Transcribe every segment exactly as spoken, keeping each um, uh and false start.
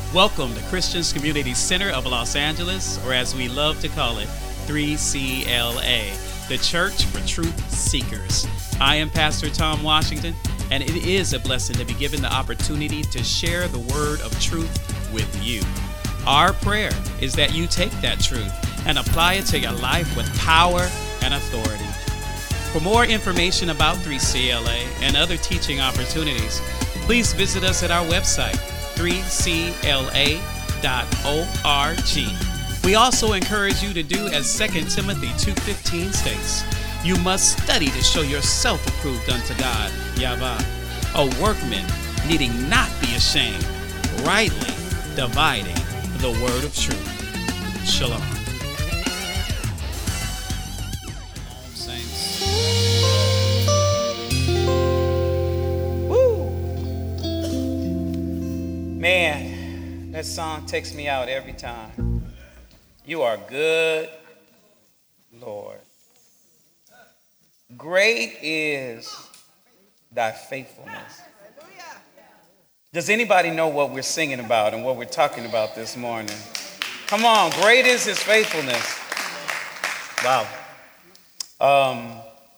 Welcome to Christians Community Center of Los Angeles, or as we love to call it, three C L A, the Church for Truth Seekers. I am Pastor Tom Washington, and it is a blessing to be given the opportunity to share the word of truth with you. Our prayer is that you take that truth and apply it to your life with power and authority. For more information about three C L A and other teaching opportunities, please visit us at our website, three C L A dot org. We also encourage you to do as Second Timothy two fifteen states. You must study to show yourself approved unto God, Yahweh, a workman needing not be ashamed, rightly dividing the word of truth. Shalom. Saints. Woo! Man, that song takes me out every time. You are good, Lord. Great is thy faithfulness. Does anybody know what we're singing about and what we're talking about this morning? Come on, great is his faithfulness. Wow. Um,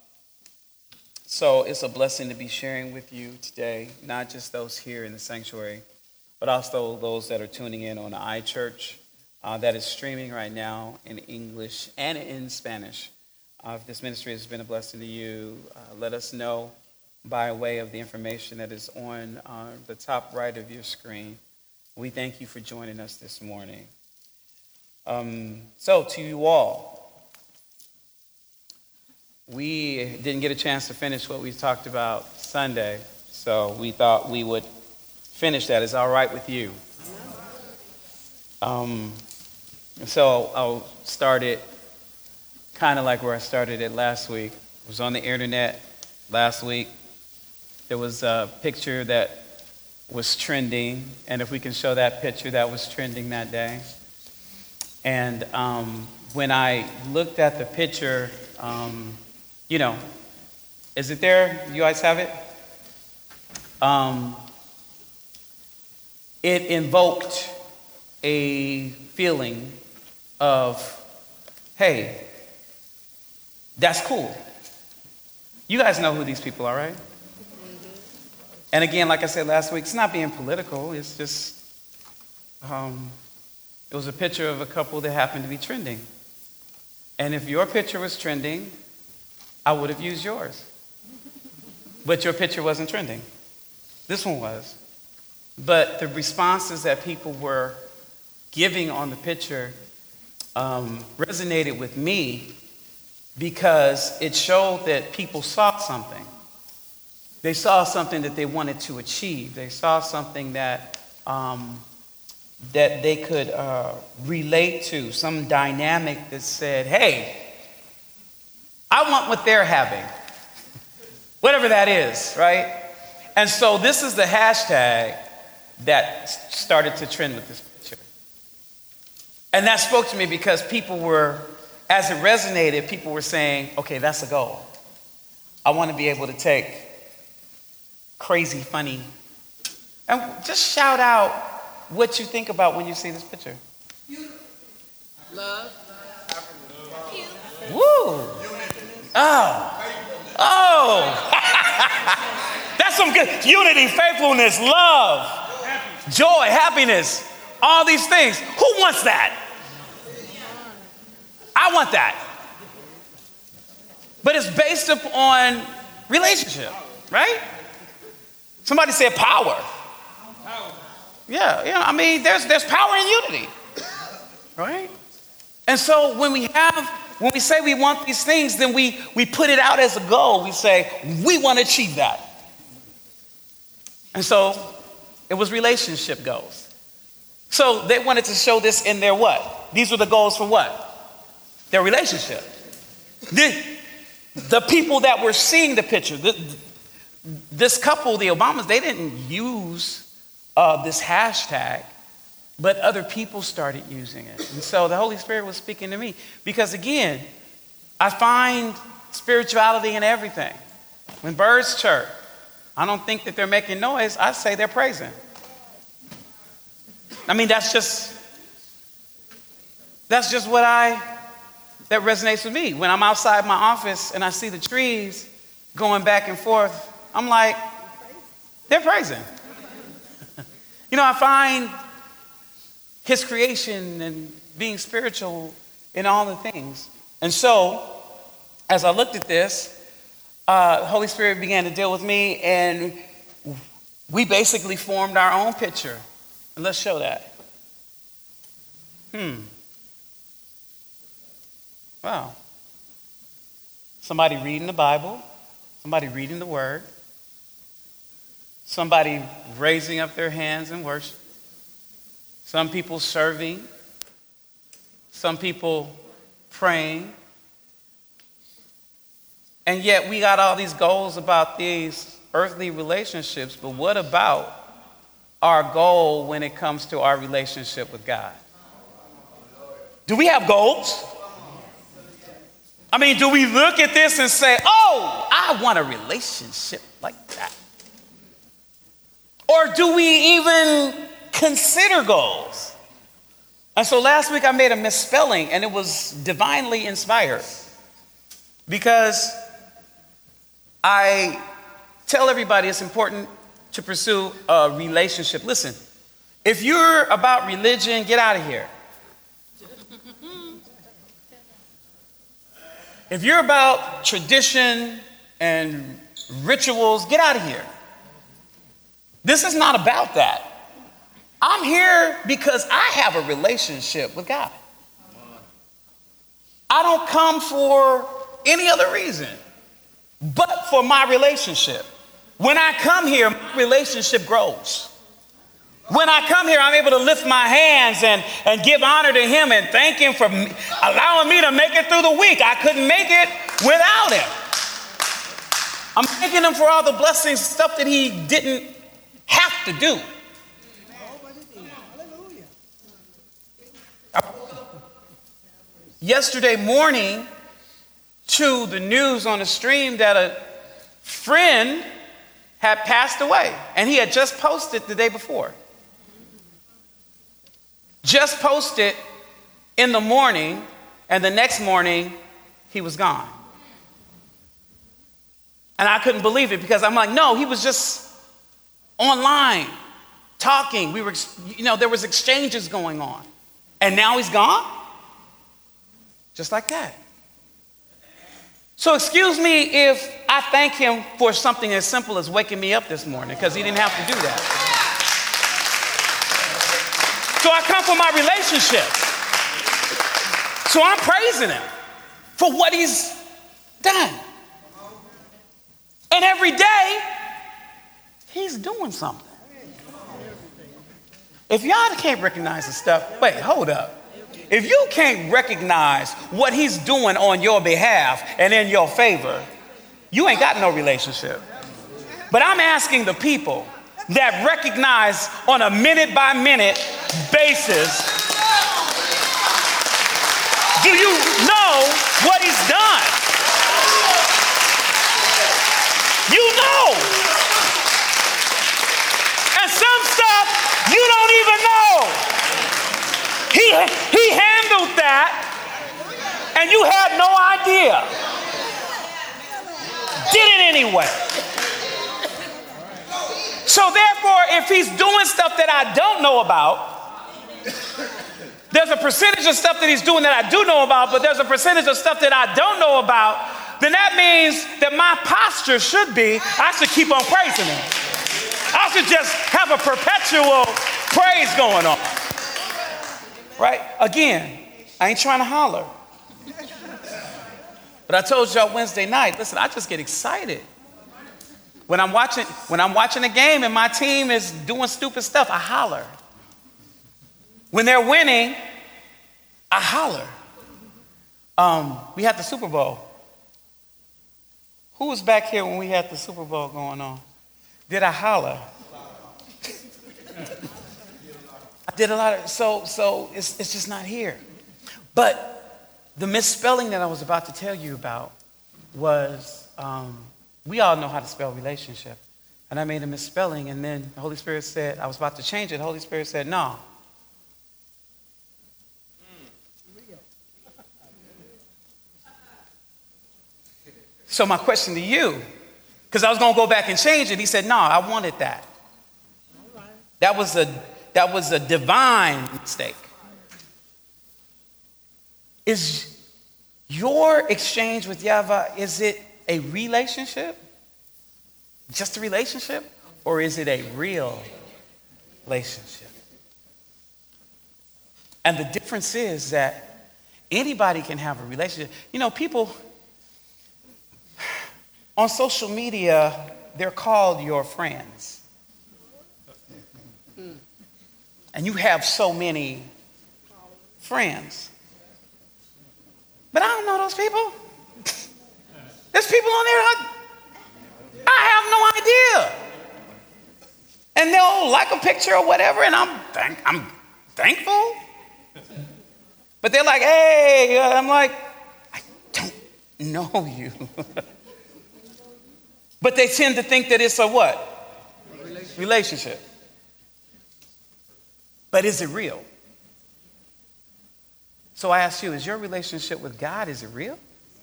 so it's a blessing to be sharing with you today, not just those here in the sanctuary, but also those that are tuning in on iChurch uh, that is streaming right now in English and in Spanish. Uh, if this ministry has been a blessing to you, uh, let us know by way of the information that is on uh, the top right of your screen. We thank you for joining us this morning. Um, so to you all, we didn't get a chance to finish what we talked about Sunday, so we thought we would finish that. Is all right with you? Um, so I'll start it kind of like where I started it last week. It was on the internet last week. There was a picture that was trending, and if we can show that picture that was trending that day. And um, when I looked at the picture, um, you know, is it there? You guys have it? Um, it invoked a feeling of, hey, that's cool. You guys know who these people are, right? And again, like I said last week, it's not being political. It's just, um, it was a picture of a couple that happened to be trending. And if your picture was trending, I would have used yours. But your picture wasn't trending. This one was. But the responses that people were giving on the picture um, resonated with me because it showed that people saw something. They saw something that they wanted to achieve. They saw something that um, that they could uh, relate to, some dynamic that said, hey, I want what they're having. Whatever that is, right? And so this is the hashtag that started to trend with this picture. And that spoke to me because people were, as it resonated, people were saying, okay, that's a goal. I want to be able to take crazy, funny. And just shout out what you think about when you see this picture. Love. Woo. Oh. Oh. That's some good. Unity, faithfulness, love, joy, happiness, all these things. Who wants that? I want that. But it's based upon relationship, right? Somebody said power. Power. Yeah, yeah. I mean, there's there's power in unity, right? And so when we have, when we say we want these things, then we we put it out as a goal. We say we want to achieve that. And so it was relationship goals. So they wanted to show this in their what? These were the goals for what? Their relationship. The, the people that were seeing the picture. The, This couple, the Obamas, they didn't use uh, this hashtag, but other people started using it. And so the Holy Spirit was speaking to me because, again, I find spirituality in everything. When birds chirp, I don't think that they're making noise. I say they're praising. I mean, that's just, that's just what I, that resonates with me. When I'm outside my office and I see the trees going back and forth, I'm like, they're praising. You know, I find his creation and being spiritual in all the things. And so, as I looked at this, uh, the Holy Spirit began to deal with me, and we basically formed our own picture. And let's show that. Hmm. Wow. Somebody reading the Bible, somebody reading the Word, somebody raising up their hands in worship, some people serving, some people praying. And yet we got all these goals about these earthly relationships, but what about our goal when it comes to our relationship with God? Do we have goals? I mean, do we look at this and say, oh, I want a relationship like that? Or do we even consider goals? And so last week I made a misspelling, and it was divinely inspired, because I tell everybody it's important to pursue a relationship. Listen, if you're about religion, get out of here. If you're about tradition and rituals, get out of here. This is not about that. I'm here because I have a relationship with God. I don't come for any other reason but for my relationship. When I come here, my relationship grows. When I come here, I'm able to lift my hands and, and give honor to him and thank him for allowing me to make it through the week. I couldn't make it without him. I'm thanking him for all the blessings, stuff that he didn't have to do. Yesterday morning, to the news on the stream that a friend had passed away, and he had just posted the day before. Just posted in the morning, and the next morning, he was gone. And I couldn't believe it, because I'm like, no, he was just online talking. We were, you know, there was exchanges going on. And now he's gone? Just like that. So excuse me if I thank him for something as simple as waking me up this morning, because he didn't have to do that. So I come for my relationship. So I'm praising him for what he's done. And every day, he's doing something. If y'all can't recognize the stuff, wait, hold up. If you can't recognize what he's doing on your behalf and in your favor, you ain't got no relationship. But I'm asking the people that recognize on a minute by minute basis, do you know what he's done? You know. And some stuff you don't even know. He, he handled that, and you had no idea. Did it anyway. So therefore, if he's doing stuff that I don't know about, there's a percentage of stuff that he's doing that I do know about, but there's a percentage of stuff that I don't know about, then that means that my posture should be, I should keep on praising him. I should just have a perpetual praise going on. Right? Again, I ain't trying to holler. But I told y'all Wednesday night, listen, I just get excited. When I'm watching, when I'm watching a game and my team is doing stupid stuff, I holler. When they're winning, I holler. Um, we had the Super Bowl. Who was back here when we had the Super Bowl going on? Did I holler? I did a lot of, so so it's it's just not here. But the misspelling that I was about to tell you about was, um, we all know how to spell relationship. And I made a misspelling, and then the Holy Spirit said, I was about to change it. The Holy Spirit said, no, So my question to you, because I was going to go back and change it, he said, no, I wanted that. That was a that was a divine mistake. Is your exchange with Yahweh, is it a relationship? Just a relationship? Or is it a real relationship? And the difference is that anybody can have a relationship. You know, people on social media, they're called your friends. And you have so many friends. But I don't know those people. There's people on there I, I have no idea. And they'll like a picture or whatever, and I'm thank, I'm thankful. But they're like, hey, I'm like, I don't know you. But they tend to think that it's a what? Relationship. Relationship. But is it real? So I ask you, is your relationship with God, is it real?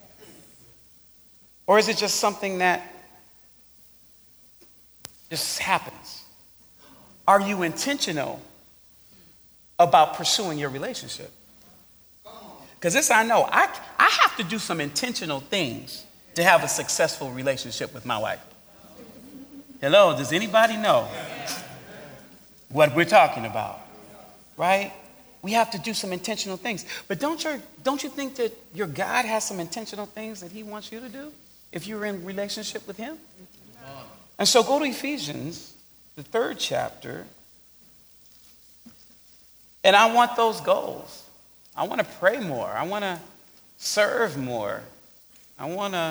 Or is it just something that just happens? Are you intentional about pursuing your relationship? Because this I know, I, I have to do some intentional things to have a successful relationship with my wife. Hello, does anybody know what we're talking about? Right? We have to do some intentional things. But don't you, don't you think that your God has some intentional things that he wants you to do if you're in relationship with him? And so go to Ephesians, the third chapter, and I want those goals. I want to pray more. I want to serve more. I want to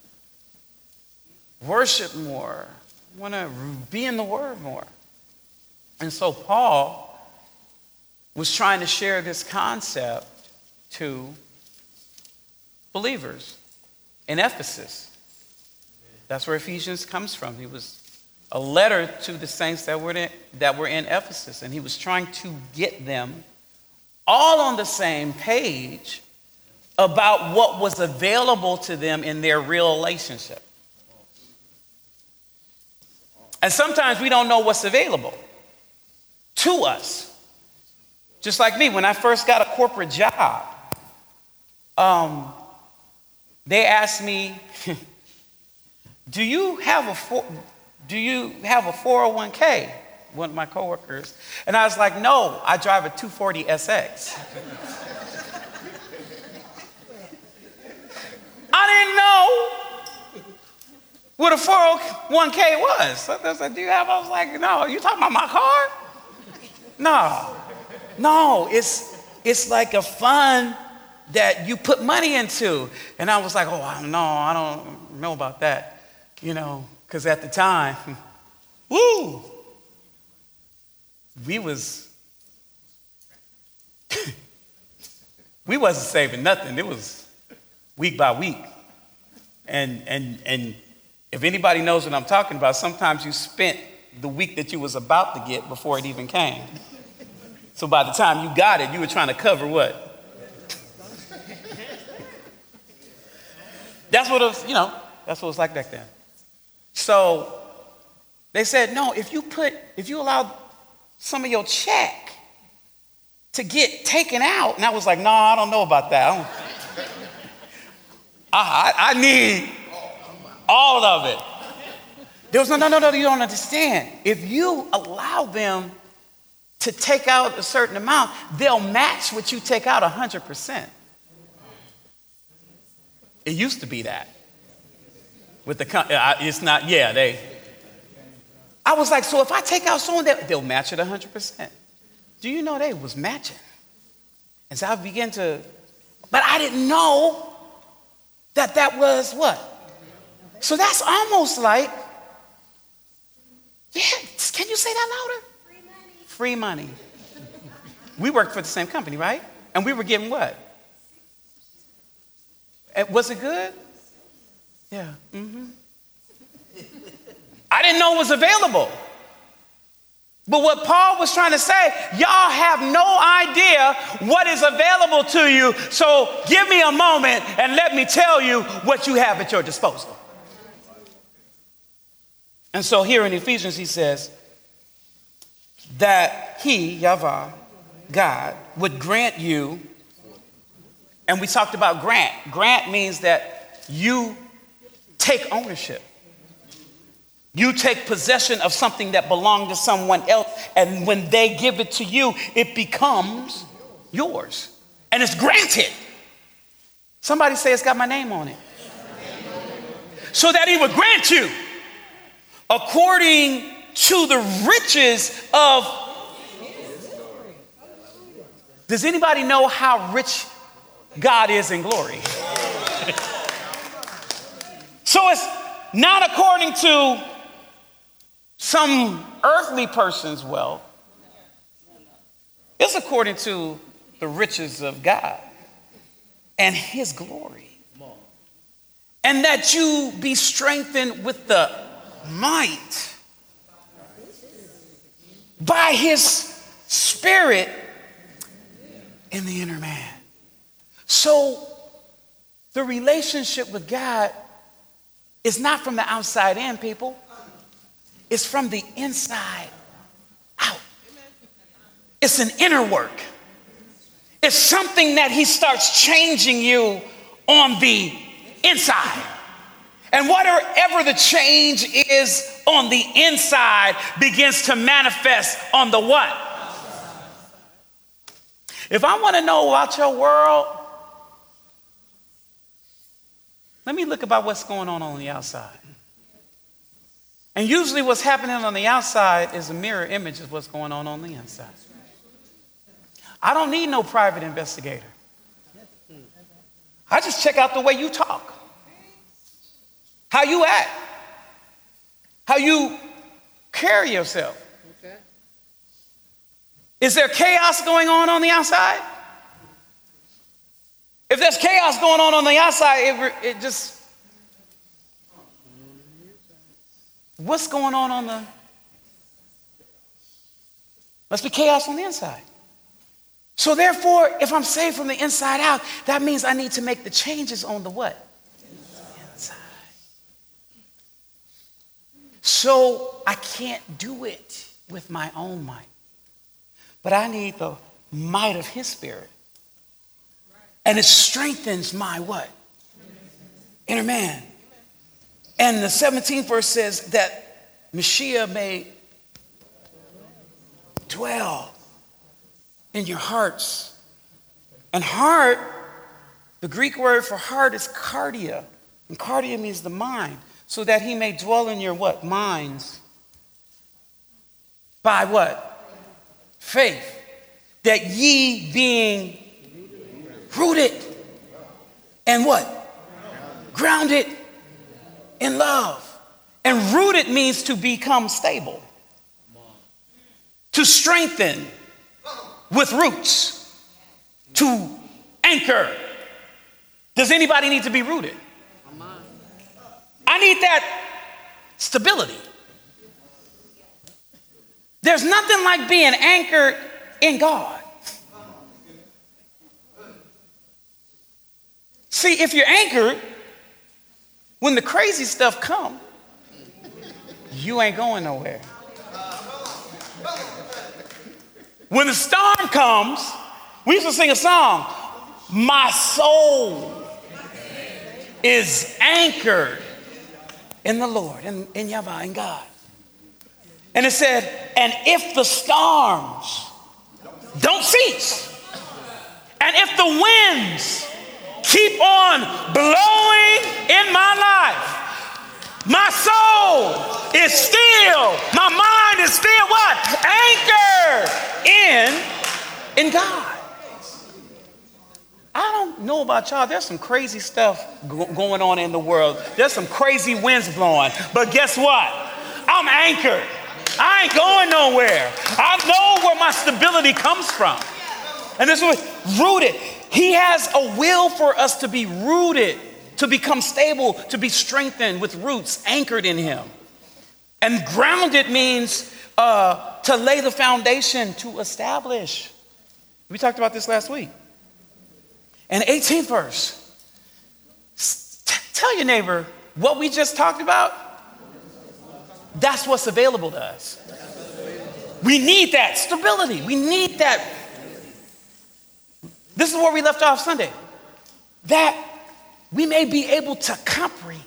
worship more. I want to be in the Word more. And so Paul was trying to share this concept to believers in Ephesus. That's where Ephesians comes from. He was a letter to the saints that were in, that were in Ephesus, and he was trying to get them all on the same page about what was available to them in their real relationship. And sometimes we don't know what's available to us. Just like me, when I first got a corporate job, um, they asked me, "Do you have a four, do you have a four oh one k?" One of my coworkers, and I was like, "No, I drive a two forty S X." I didn't know what a four oh one k was. So I said, "Do you have?" I was like, "No, you talking about my car?" No. No, it's it's like a fund that you put money into. And I was like, oh, I don't know, I don't know about that, you know, because at the time, woo, we was, we wasn't saving nothing. It was week by week. And, and, and if anybody knows what I'm talking about, sometimes you spent the week that you was about to get before it even came. So by the time you got it, you were trying to cover what? That's what it was, you know, that's what it was like back then. So they said, no, if you put, if you allow some of your check to get taken out, and I was like, no, I don't know about that. I, don't, I, I, I need all of it. There was no, no, no, no, you don't understand. If you allow them to take out a certain amount, they'll match what you take out one hundred percent. It used to be that. With the, it's not, yeah, they. I was like, so if I take out someone, they'll match it one hundred percent. Do you know they was matching? And so I began to, but I didn't know that that was what? So that's almost like, yeah, can you say that louder? Free money. We worked for the same company, right? And we were getting what? Was it good? Yeah. Mm-hmm. I didn't know it was available. But what Paul was trying to say, y'all have no idea what is available to you. So give me a moment and let me tell you what you have at your disposal. And so here in Ephesians, he says that he, Yahweh, God, would grant you, and we talked about grant. Grant means that you take ownership. You take possession of something that belonged to someone else, and when they give it to you, it becomes yours. And it's granted. Somebody say it's got my name on it. So that he would grant you according to the riches of... Does anybody know how rich God is in glory? So it's not according to some earthly person's wealth. It's according to the riches of God and his glory. And that you be strengthened with the might by his spirit in the inner man. So the relationship with God is not from the outside in, people. It's from the inside out. It's an inner work. It's something that he starts changing you on the inside. And whatever the change is on the inside begins to manifest on the what? If I want to know about your world, let me look about what's going on on the outside. And usually what's happening on the outside is a mirror image of what's going on on the inside. I don't need no private investigator. I just check out the way you talk, how you act, how you carry yourself. Okay. Is there chaos going on on the outside? If there's chaos going on on the outside, it, it just... What's going on on the... Must be chaos on the inside. So therefore, if I'm saved from the inside out, that means I need to make the changes on the what? Inside. So I can't do it with my own might. But I need the might of his spirit. And it strengthens my what? Inner man. And the seventeenth verse says that Mashiach may dwell in your hearts. And heart, the Greek word for heart is cardia. And cardia means the mind. So that he may dwell in your what? Minds. By what? Faith. That ye being rooted and what? Grounded in love. And rooted means to become stable. To strengthen with roots. To anchor. Does anybody need to be rooted? I need that stability. There's nothing like being anchored in God. See, if you're anchored, when the crazy stuff comes, you ain't going nowhere. When the storm comes, we used to sing a song, my soul is anchored in the Lord, in, in Yahweh, in God. And it said, and if the storms don't cease, and if the winds keep on blowing in my life, my soul is still, my mind is still what? Anchored in, in God. I don't know about y'all. There's some crazy stuff go- going on in the world. There's some crazy winds blowing. But guess what? I'm anchored. I ain't going nowhere. I know where my stability comes from. And this is rooted. He has a will for us to be rooted, to become stable, to be strengthened with roots anchored in him. And grounded means uh, to lay the foundation, to establish. We talked about this last week. And the eighteenth verse. T- tell your neighbor what we just talked about. That's what's available to us. We need that stability. We need that. This is where we left off Sunday. That we may be able to comprehend.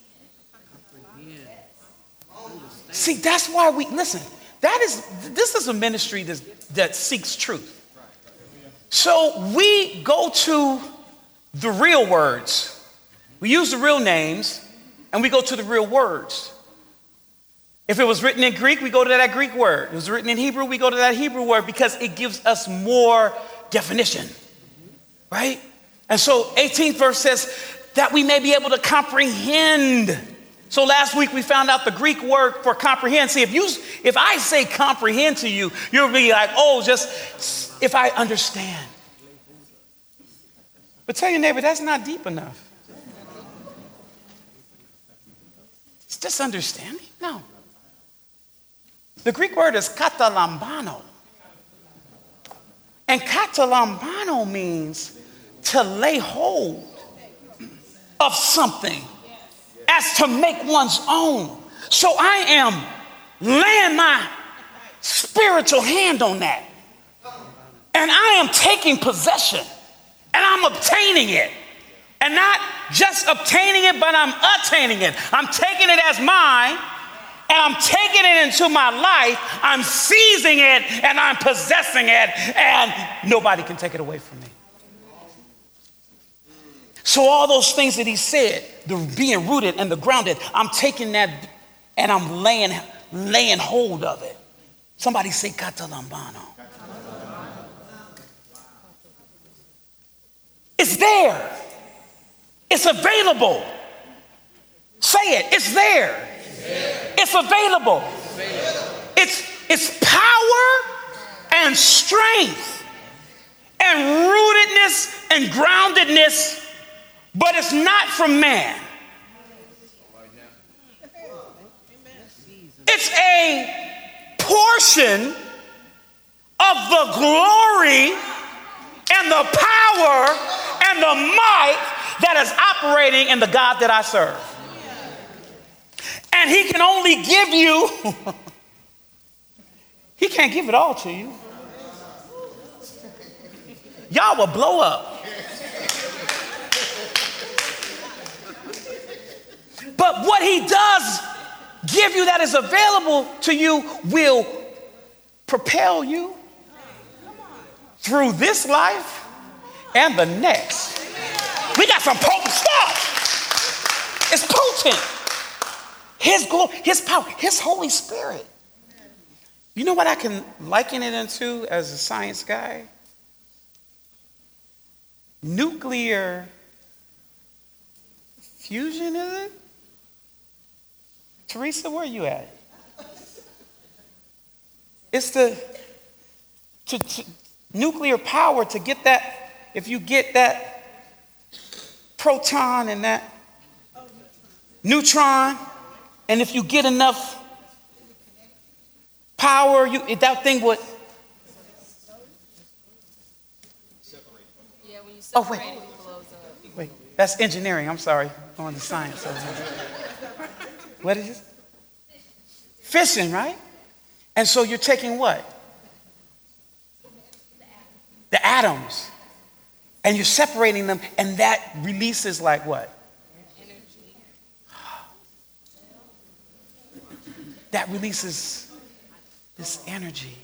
See, that's why we, listen, that is, this is a ministry that, that seeks truth. So we go to the real words. We use the real names and we go to the real words. If it was written in Greek, we go to that Greek word. If it was written in Hebrew, we go to that Hebrew word because it gives us more definition, right? And so eighteenth verse says that we may be able to comprehend. So last week we found out the Greek word for comprehend. See, if you, if I say comprehend to you, you'll be like, oh, just if I understand. But tell your neighbor, that's not deep enough. It's just understanding? No. The Greek word is katalambano. And katalambano means to lay hold of something as to make one's own. So I am laying my spiritual hand on that. And I am taking possession. And I'm obtaining it. And not just obtaining it, but I'm attaining it. I'm taking it as mine. And I'm taking it into my life. I'm seizing it and I'm possessing it. And nobody can take it away from me. So all those things that he said, the being rooted and the grounded, I'm taking that and I'm laying, laying hold of it. Somebody say katalambano. It's there. It's available. Say it. It's there. It's available. It's, it's power and strength and rootedness and groundedness, but it's not from man. It's a portion of the glory and the power and the might that is operating in the God that I serve. And he can only give you, he can't give it all to you. Y'all will blow up. But what he does give you that is available to you will propel you through this life and the next. We got some potent stuff. It's potent. His glory, his power, his Holy Spirit. You know what I can liken it into as a science guy? Nuclear fusion, is it? Teresa, where are you at? It's the to, to, nuclear power to get that, if you get that proton and that neutron, and if you get enough power, you that thing would. Yeah, when you separate oh wait, it, it blows up. wait, that's engineering. I'm sorry, going to science. What is it? Fission, right? And so you're taking what? The atoms, and you're separating them, and that releases like what? That releases this energy.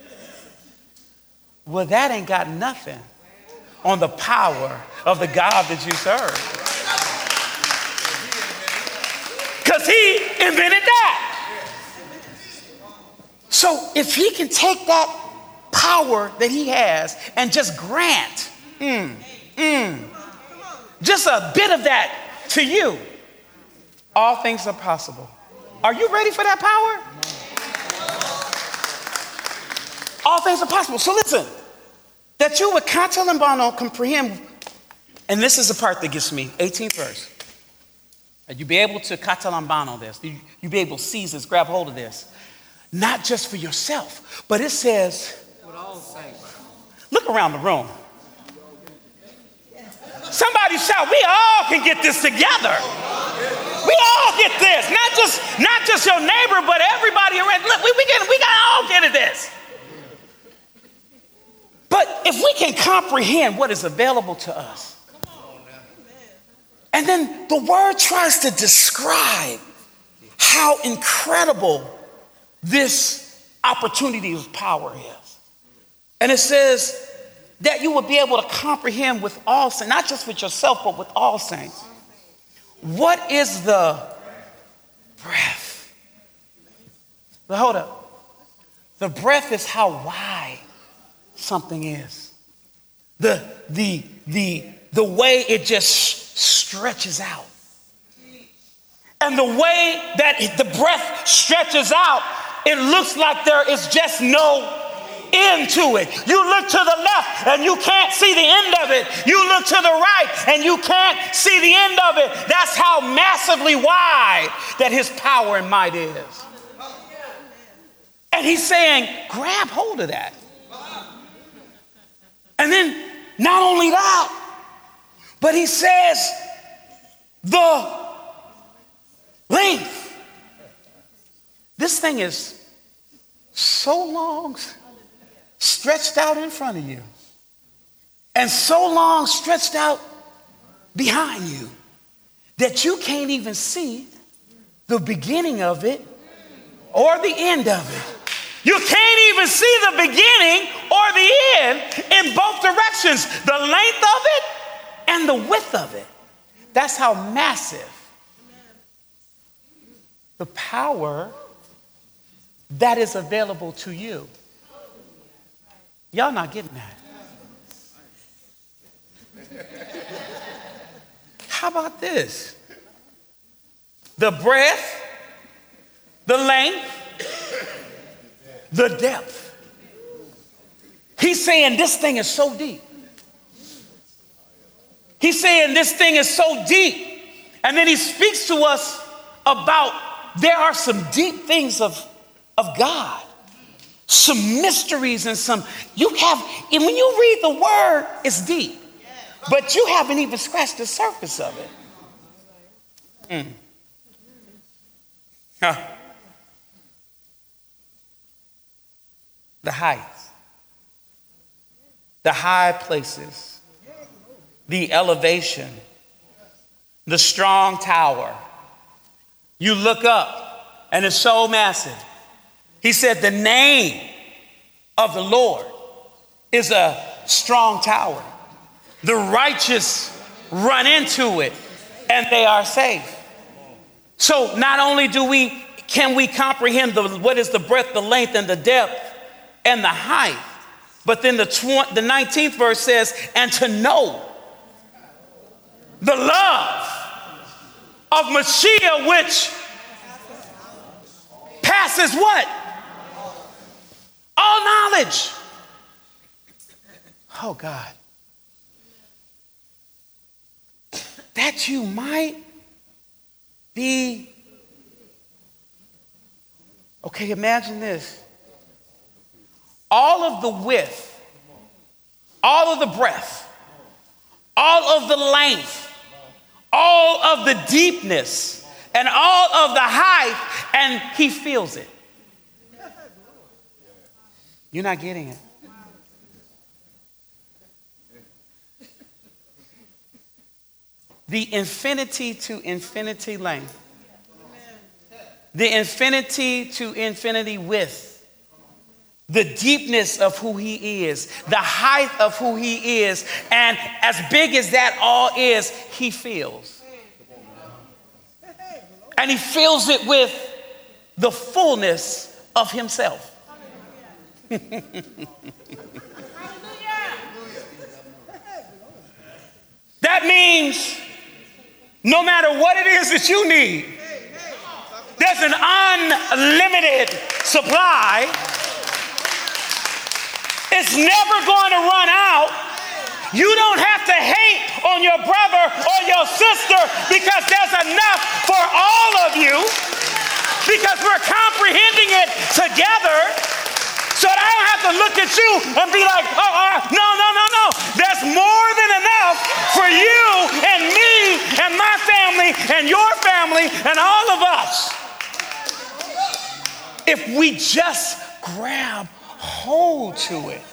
Well, that ain't got nothing on the power of the God that you serve. Because he invented that. So if he can take that power that he has and just grant mm, mm, just a bit of that to you, all things are possible. Are you ready for that power? All things are possible. So listen, that you would katalambano comprehend, and this is the part that gets me, eighteenth verse. That you be able to katalambano this, you, you be able to seize this, grab hold of this. not just for yourself, but it says, look around the room. Somebody shout, we all can get this together. We all get this. Not just, not just your neighbor, but everybody around. Look, we, we, can, we got all get at this. But if we can comprehend what is available to us, and then the word tries to describe how incredible this opportunity of power is. And it says that you will be able to comprehend with all saints, not just with yourself, but with all saints. What is the breath? But hold up. The breath is how wide something is. The, the, the, the way it just stretches out. And the way that the breath stretches out, it looks like there is just no end to it. You look to the left and you can't see the end of it. You look to the right and you can't see the end of it. That's how massively wide that his power and might is. And he's saying, grab hold of that. And then not only that, but he says the length. This thing is so long stretched out in front of you and so long stretched out behind you that you can't even see the beginning of it or the end of it. You can't even see the beginning or the end in both directions, the length of it and the width of it. That's how massive the power that is available to you. Y'all not getting that. How about this? The breadth, the length, the depth. He's saying this thing is so deep. He's saying this thing is so deep. And then he speaks to us about there are some deep things of, of God. Some mysteries and some, you have, and when you read the word, it's deep. But you haven't even scratched the surface of it. Mm. Huh. The heights, the high places, the elevation, the strong tower. You look up and it's so massive. He said the name of the Lord is a strong tower. The righteous run into it and they are safe. So not only do we, can we comprehend the, what is the breadth, the length, and the depth, and the height, but then the, tw- the nineteenth verse says, and to know the love of Mashiach, which passes what? All knowledge. Oh God. That you might be, okay, imagine this. All of the width, all of the breadth, all of the length, all of the deepness, and all of the height, and he feels it. You're not getting it. The infinity to infinity length, the infinity to infinity width, the deepness of who he is, the height of who he is, and as big as that all is, he feels. And he fills it with the fullness of himself. That means no matter what it is that you need, there's an unlimited supply. It's never going to run out. You don't have to hate on your brother or your sister because there's enough for all of you. Because we're comprehending it together. So that I don't have to look at you and be like, oh, uh, no, no, no, no. There's more than enough for you and me and my family and your family and all of us. If we just grab hold to it.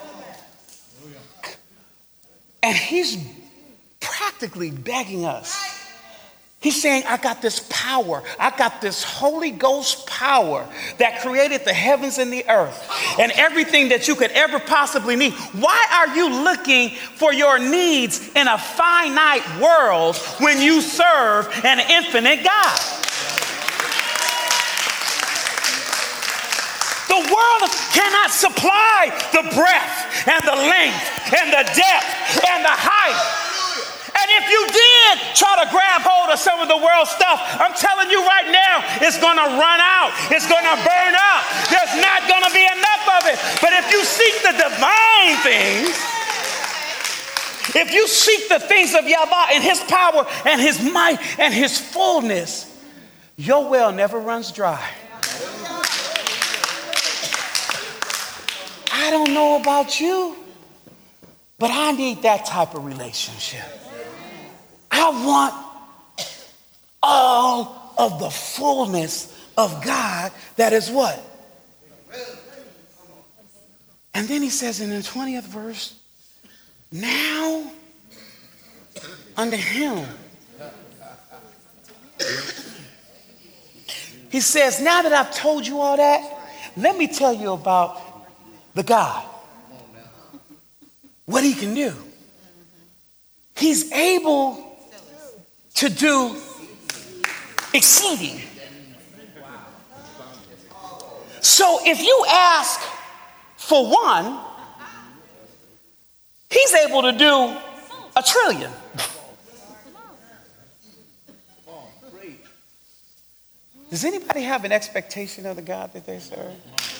And he's practically begging us. He's saying, I got this power. I got this Holy Ghost power that created the heavens and the earth and everything that you could ever possibly need. Why are you looking for your needs in a finite world when you serve an infinite God? The world cannot supply the breadth and the length and the depth and the height. And if you did try to grab hold of some of the world's stuff, I'm telling you right now, it's going to run out. It's going to burn up. There's not going to be enough of it. But if you seek the divine things, if you seek the things of Yahweh and his power and his might and his fullness, your well never runs dry. I don't know about you, but I need that type of relationship. I want all of the fullness of God that is what? And then he says in the twentieth verse, now unto him. He says, now that I've told you all that, let me tell you about the God. What he can do. He's able to do exceeding. So if you ask for one, he's able to do a trillion. Does anybody have an expectation of the God that they serve?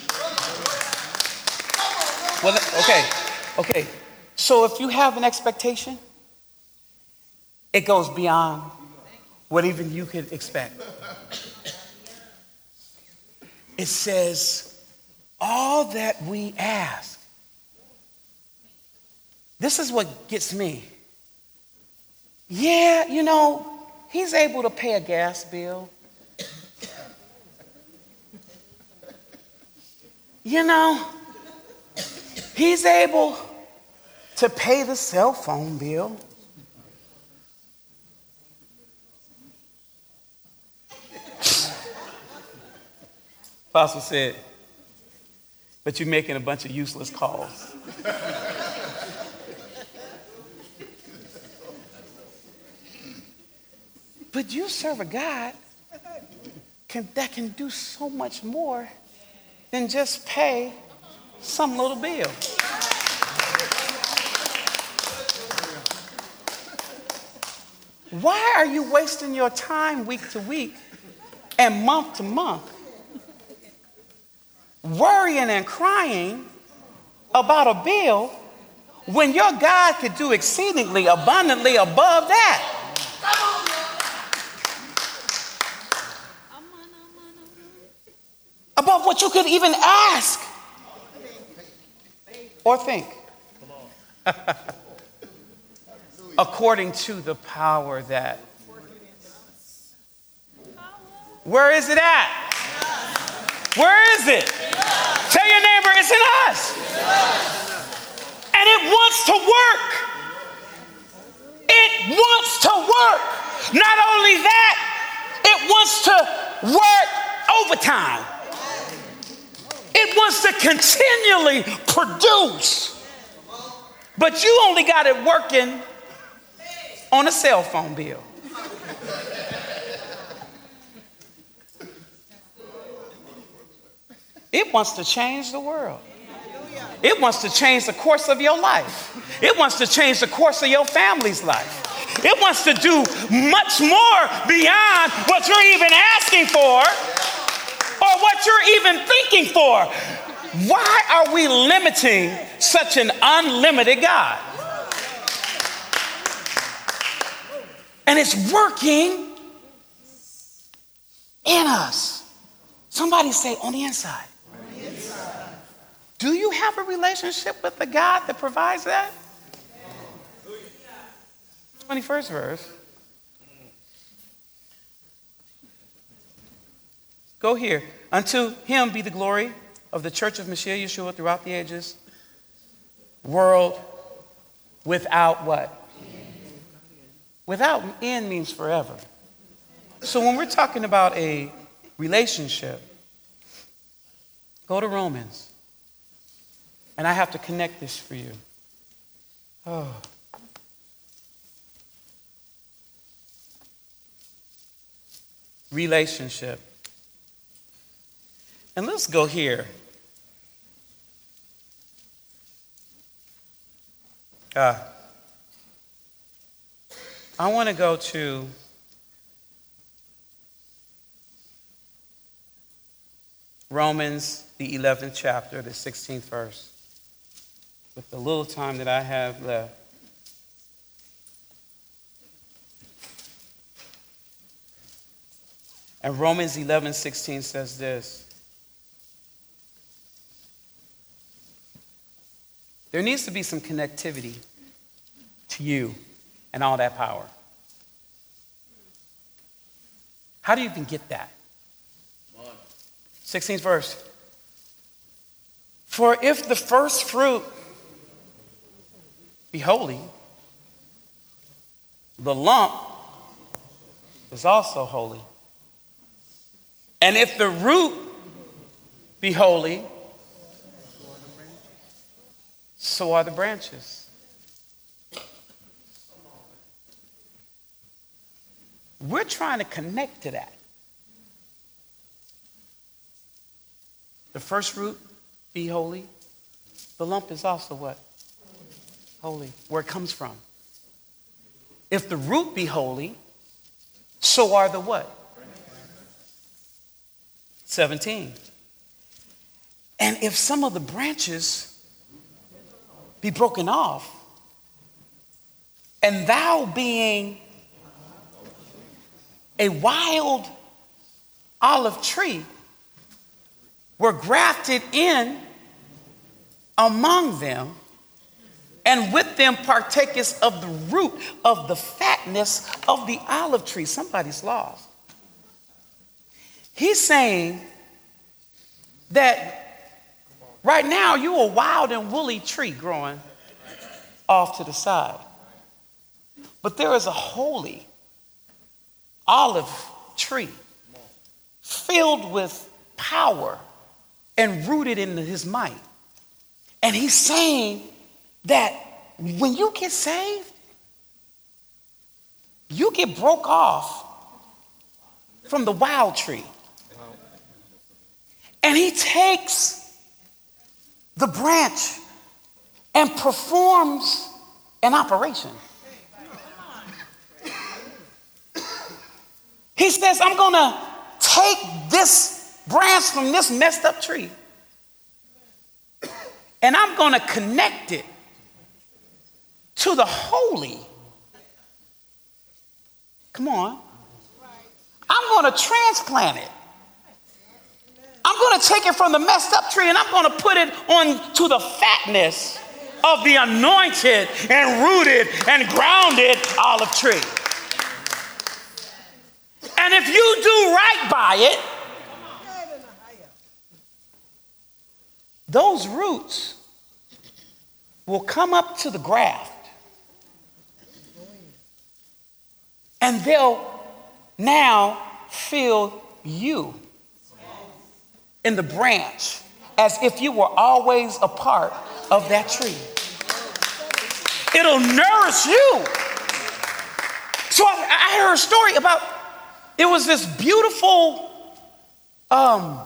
Well, okay, okay. So if you have an expectation, it goes beyond what even you could expect. It says, all that we ask. This is what gets me. Yeah, you know, he's able to pay a gas bill. You know, he's able to pay the cell phone bill. Apostle said, but you're making a bunch of useless calls. But you serve a God can, that can do so much more than just pay some little bill. Why are you wasting your time week to week and month to month worrying and crying about a bill when your God could do exceedingly abundantly above that? Above what you could even ask or think. According to the power that. Where is it at? Where is it? Tell your neighbor it's in us. And it wants to work. It wants to work. Not only that, it wants to work overtime. It wants to continually produce. But you only got it working on a cell phone bill. It wants to change the world. It wants to change the course of your life. It wants to change the course of your family's life. It wants to do much more beyond what you're even asking for or what you're even thinking for. Why are we limiting such an unlimited God? And it's working in us. Somebody say, on the inside. On the inside. Do you have a relationship with the God that provides that? twenty-first verse. Go here. Unto him be the glory of the church of Mashiach Yeshua throughout the ages. World without what? Without end means forever. So when we're talking about a relationship, go to Romans. And I have to connect this for you. Oh. Relationship. And let's go here. Uh, I want to go to Romans, the eleventh chapter, the sixteenth verse, with the little time that I have left. And Romans eleven sixteen says this. There needs to be some connectivity to you and all that power. How do you even get that? sixteenth verse. For if the first fruit be holy, the lump is also holy. And if the root be holy, so are the branches. We're trying to connect to that. The first root be holy. The lump is also what? Holy. Where it comes from. If the root be holy, so are the what? seventeen. And if some of the branches be broken off, and thou being a wild olive tree were grafted in among them, and with them partakest of the root of the fatness of the olive tree. Somebody's lost. He's saying that right now you're a wild and woolly tree growing off to the side. But there is a holy olive tree filled with power and rooted in his might. And he's saying that when you get saved, you get broke off from the wild tree. And he takes the branch and performs an operation. He says, I'm going to take this branch from this messed up tree and I'm going to connect it to the holy. Come on. I'm going to transplant it. I'm going to take it from the messed up tree and I'm going to put it on to the fatness of the anointed and rooted and grounded olive tree. And if you do right by it, those roots will come up to the graft and they'll now fill you in the branch as if you were always a part of that tree. It'll nourish you. So I, I heard a story about, it was this beautiful um,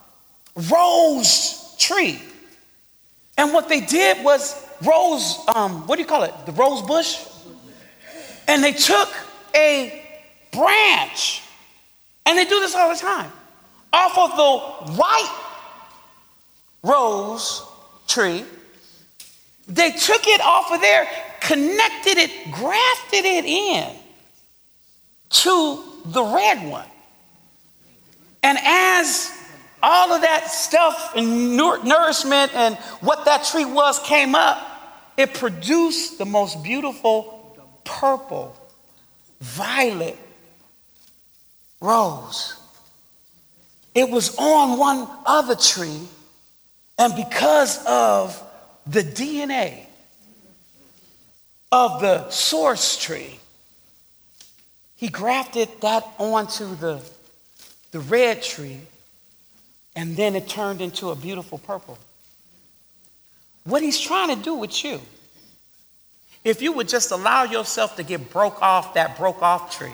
rose tree. And what they did was rose, um, what do you call it? The rose bush. And they took a branch, and they do this all the time, off of the white rose tree. They took it off of there, connected it, grafted it in to the red one. And as all of that stuff and nourishment and what that tree was came up, it produced the most beautiful purple, violet rose. It was on one other tree, and because of the D N A of the source tree, he grafted that onto the, the red tree, and then it turned into a beautiful purple. What he's trying to do with you, if you would just allow yourself to get broke off that broke off tree.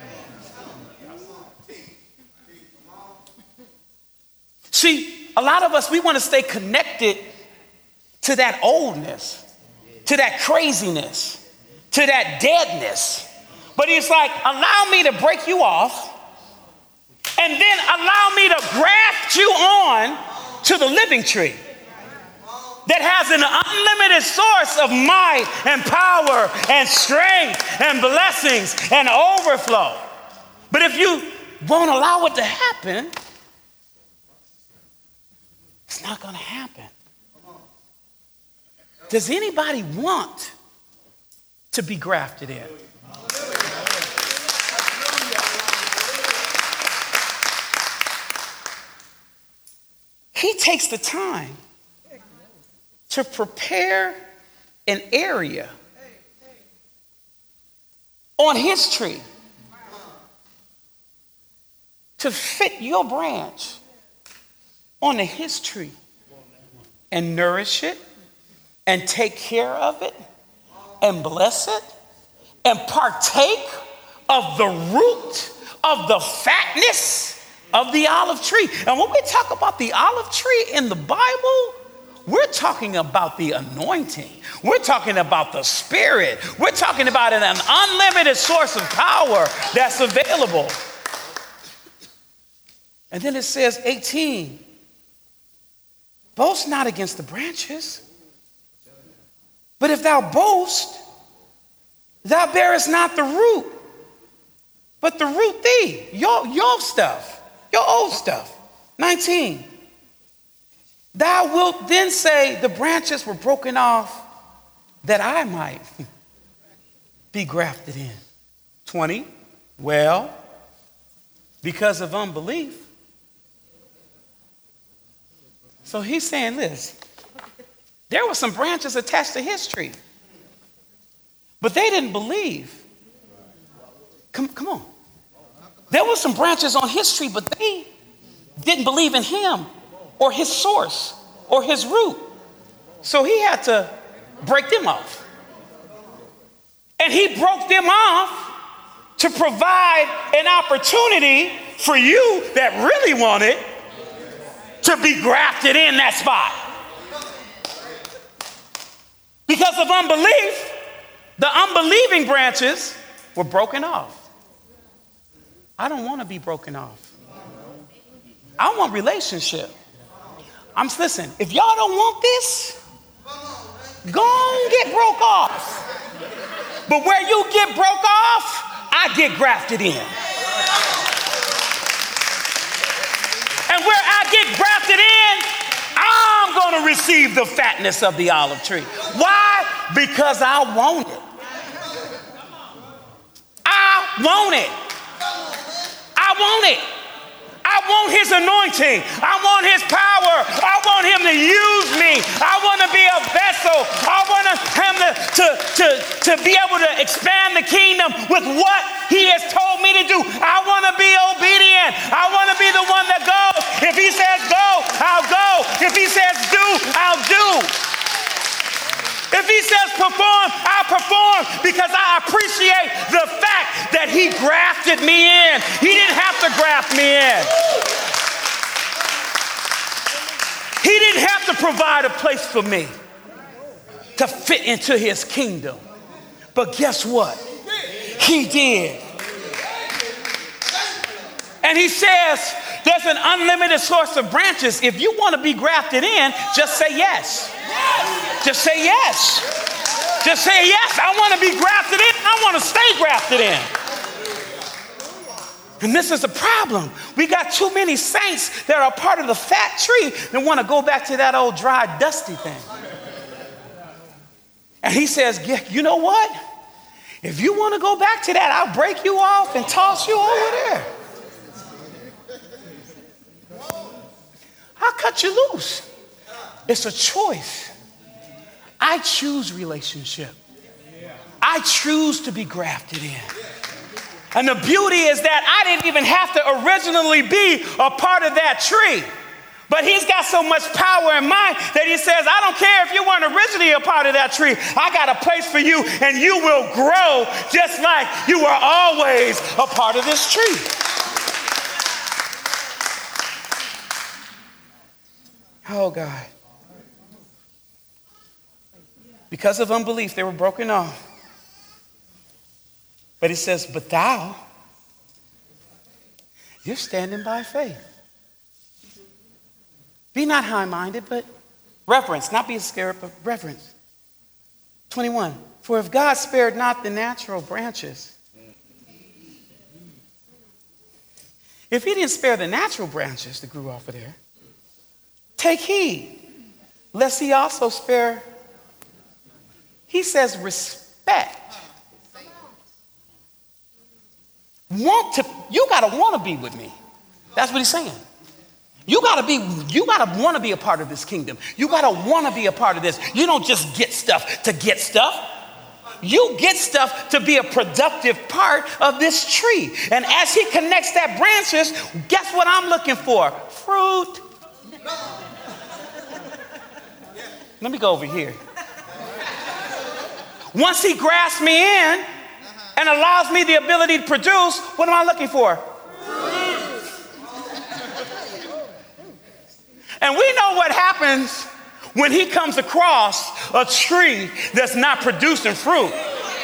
See, a lot of us, we want to stay connected to that oldness, to that craziness, to that deadness. But he's like, allow me to break you off, and then allow me to graft you on to the living tree that has an unlimited source of might and power and strength and blessings and overflow. But if you won't allow it to happen, it's not going to happen. Does anybody want to be grafted in? He takes the time to prepare an area on his tree to fit your branch onto his tree and nourish it and take care of it and bless it and partake of the root of the fatness of the olive tree. And when we talk about the olive tree in the Bible, we're talking about the anointing. We're talking about the Spirit. We're talking about an, an unlimited source of power that's available. And then it says eighteen, boast not against the branches, but if thou boast, thou bearest not the root, but the root thee, your, your stuff, your old stuff. nineteen, thou wilt then say, the branches were broken off that I might be grafted in. twenty, well, because of unbelief. So he's saying this, there were some branches attached to his tree, but they didn't believe. Come, come on. There were some branches on his tree, but they didn't believe in him or his source or his root. So he had to break them off. And he broke them off to provide an opportunity for you that really wanted to be grafted in that spot. Because of unbelief, the unbelieving branches were broken off. I don't want to be broken off. I want relationship. I'm listen, if y'all don't want this, go on get broke off. But where you get broke off, I get grafted in. And where I get grafted in, I'm going to receive the fatness of the olive tree. Why? Because I want it. I want it. I want it. I want his anointing. I want his power. I want him to use me. I want to be a vessel. I want him to, to, to, to be able to expand the kingdom with what he has told me to do. I want to be obedient. I want to be the one that goes. If he says go, I'll go. If he says do, I'll do. If he says perform, I perform because I appreciate the fact that he grafted me in. He didn't have to graft me in. He didn't have to provide a place for me to fit into his kingdom. But guess what? He did. And he says there's an unlimited source of branches. If you want to be grafted in, just say yes. Just say yes. Just say yes. I want to be grafted in. I want to stay grafted in. And this is the problem. We got too many saints that are part of the fat tree that want to go back to that old dry, dusty thing. And he says, you know what? If you want to go back to that, I'll break you off and toss you over there. I'll cut you loose. It's a choice. I choose relationship. I choose to be grafted in. And the beauty is that I didn't even have to originally be a part of that tree. But he's got so much power in mind that he says, I don't care if you weren't originally a part of that tree. I got a place for you, and you will grow just like you were always a part of this tree. Oh, God. Because of unbelief, they were broken off. But he says, but thou, you're standing by faith. Be not high-minded, but reverence. Not be scared, but reverence. twenty-one. For if God spared not the natural branches, if he didn't spare the natural branches that grew off of there, take heed, lest he also spare, he says, respect. Want to, you gotta want to be with me. That's what he's saying. You gotta be, you gotta want to be a part of this kingdom. You gotta want to be a part of this. You don't just get stuff to get stuff. You get stuff to be a productive part of this tree. And as he connects that branches, guess what I'm looking for? Fruit. Let me go over here. Once he grasps me in and allows me the ability to produce, what am I looking for? And we know what happens when he comes across a tree that's not producing fruit.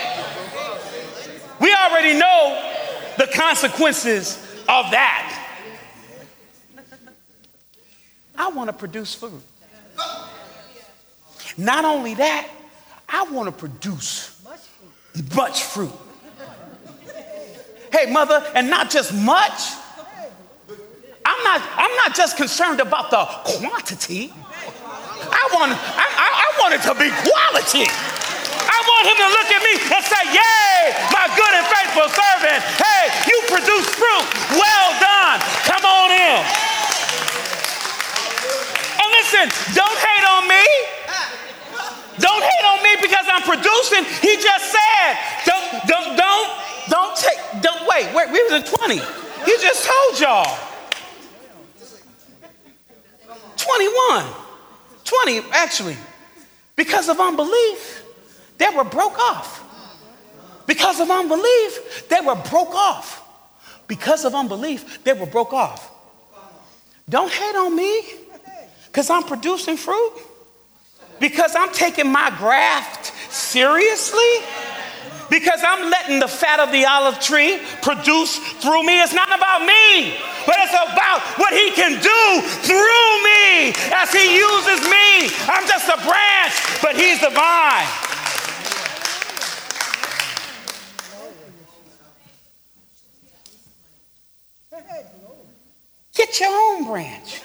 We already know the consequences of that. I want to produce food. Not only that, I want to produce much fruit. Hey, mother, and not just much. I'm not, I'm not just concerned about the quantity. I want, I, I, I want it to be quality. I want him to look at me and say, yay, my good and faithful servant. Hey, you produce fruit. Well done. Come on in. And listen, don't hate on me. Don't hate on me because I'm producing. He just said, don't, don't, don't, don't take, don't wait. Wait, we was in twenty. He just told y'all. twenty-one, twenty actually, because of unbelief, they were broke off. Because of unbelief, they were broke off. Because of unbelief, they were broke off. Don't hate on me because I'm producing fruit, because I'm taking my graft seriously, because I'm letting the fat of the olive tree produce through me. It's not about me, but it's about what he can do through me as he uses me. I'm just a branch, but he's the vine. Get your own branch.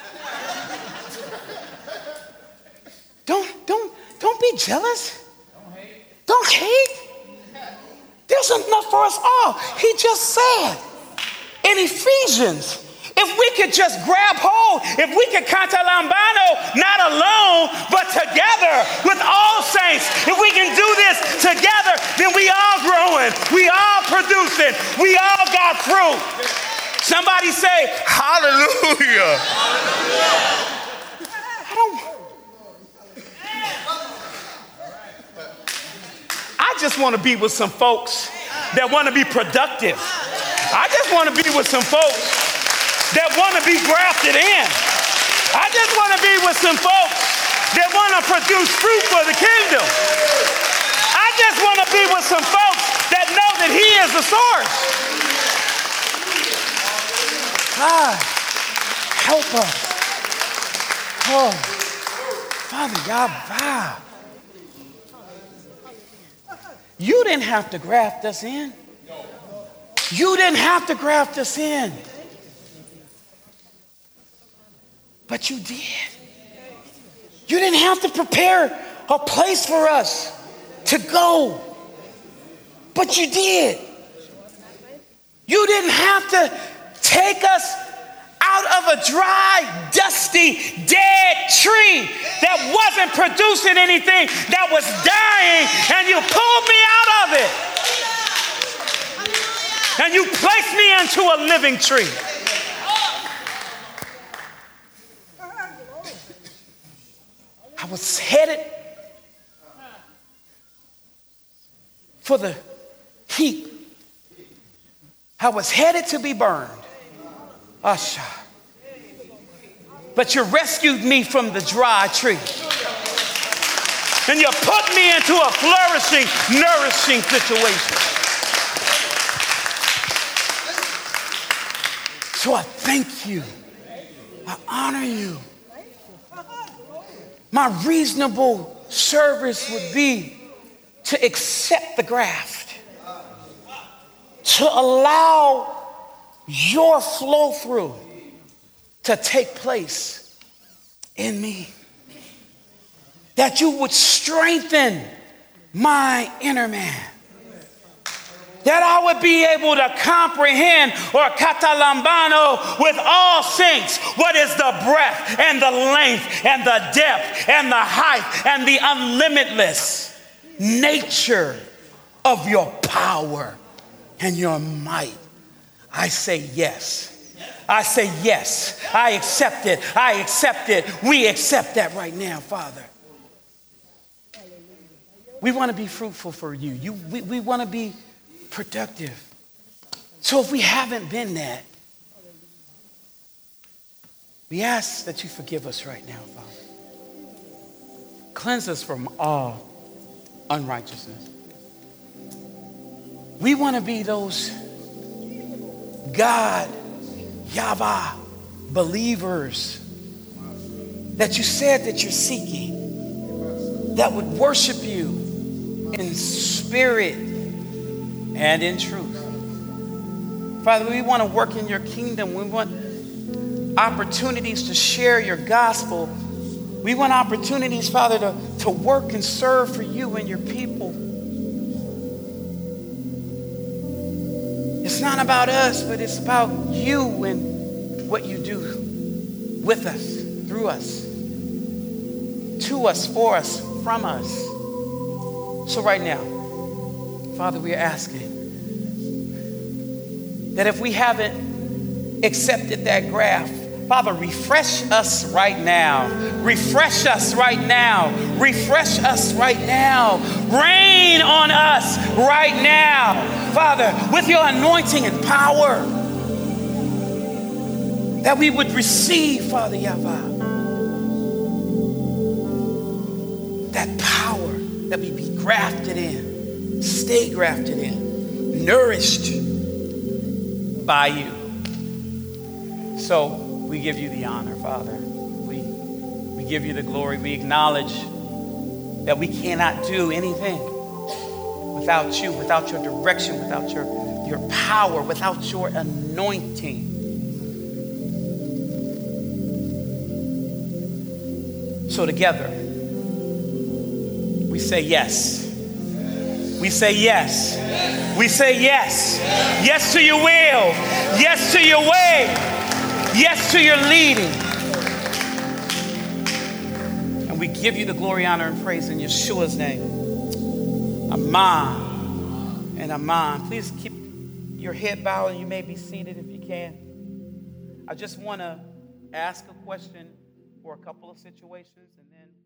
Don't, don't, don't be jealous. Don't hate. There's enough for us all. He just said in Ephesians, if we could just grab hold, if we could kanta lambano, not alone, but together with all saints, if we can do this together, then we all growing, we all producing, we all got fruit. Somebody say, hallelujah. I don't, I just want to be with some folks that want to be productive. I just want to be with some folks that want to be grafted in. I just want to be with some folks that want to produce fruit for the kingdom. I just want to be with some folks that know that he is the source. God, help us. Oh, Father God, you didn't have to graft us in. You didn't have to graft us in, but you did. You didn't have to prepare a place for us to go, but you did. You didn't have to take us out of a dry, dusty, dead tree that wasn't producing anything, that was dying, and you pulled me out of it. And you placed me into a living tree. I was headed for the heat. I was headed to be burned. Asha. But you rescued me from the dry tree. And you put me into a flourishing, nourishing situation. So I thank you. I honor you. My reasonable service would be to accept the graft, to allow your flow through to take place in me, that you would strengthen my inner man, that I would be able to comprehend or catalambano with all saints what is the breadth and the length and the depth and the height and the unlimitless nature of your power and your might. I say yes. I say yes. I accept it. I accept it. We accept that right now, Father. We want to be fruitful for you. You we, we want to be productive. So if we haven't been that, we ask that you forgive us right now, Father. Cleanse us from all unrighteousness. We want to be those God, Yahweh, believers that you said that you're seeking, that would worship you in spirit and in truth. Father, we want to work in your kingdom. We want opportunities to share your gospel. We want opportunities, Father, to, to work and serve for you and your people. It's not about us, but it's about you and what you do with us, through us, to us, for us, from us. So right now, Father, we are asking that if we haven't accepted that graft, Father, refresh us right now. Refresh us right now. Refresh us right now. Rain on us right now, Father, with your anointing and power, that we would receive, Father Yahweh, that power, that we be grafted in, stay grafted in, nourished by you. So we give you the honor, Father. We, we give you the glory. We acknowledge that we cannot do anything without you, without your direction, without your, your power, without your anointing. So together, we say yes. We say yes. We say yes. Yes to your will. Yes to your way. Yes to your leading. And we give you the glory, honor, and praise in Yeshua's name. Amen and amen. Please keep your head bowed and you may be seated if you can. I just want to ask a question for a couple of situations and then